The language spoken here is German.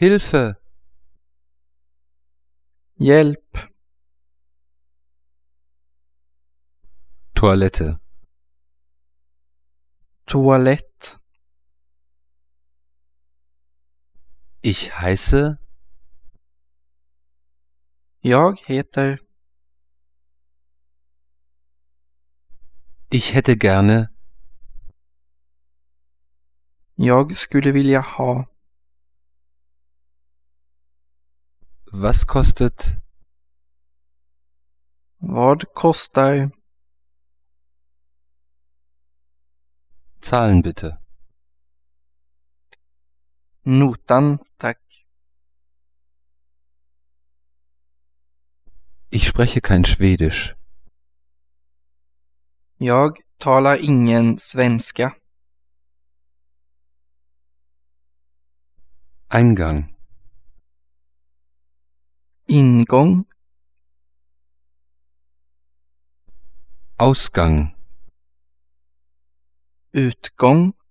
Hilfe! Hjälp! Toilette. Toalett. Ich heiße Jag heter. Ich hätte gerne Jag skulle vilja ha. Was kostet Vad kostar? Zahlen bitte. Notan, tack. Ich spreche kein Schwedisch. Jag talar ingen svenska. Eingang. Ingång. Ausgang. Utgång.